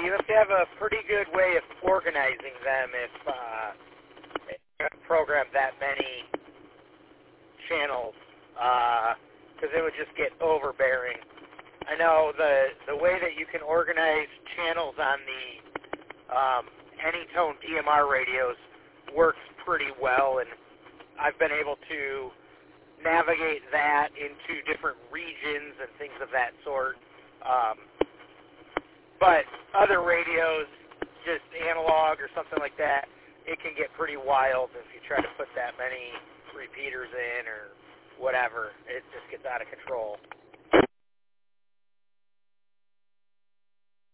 you have to have a pretty good way of organizing them if you program that many channels, because it would just get overbearing. I know the way that you can organize channels on the Anytone DMR radios works pretty well, and I've been able to navigate that into different regions and things of that sort. But other radios, just analog or something like that, it can get pretty wild if you try to put that many repeaters in or whatever. It just gets out of control.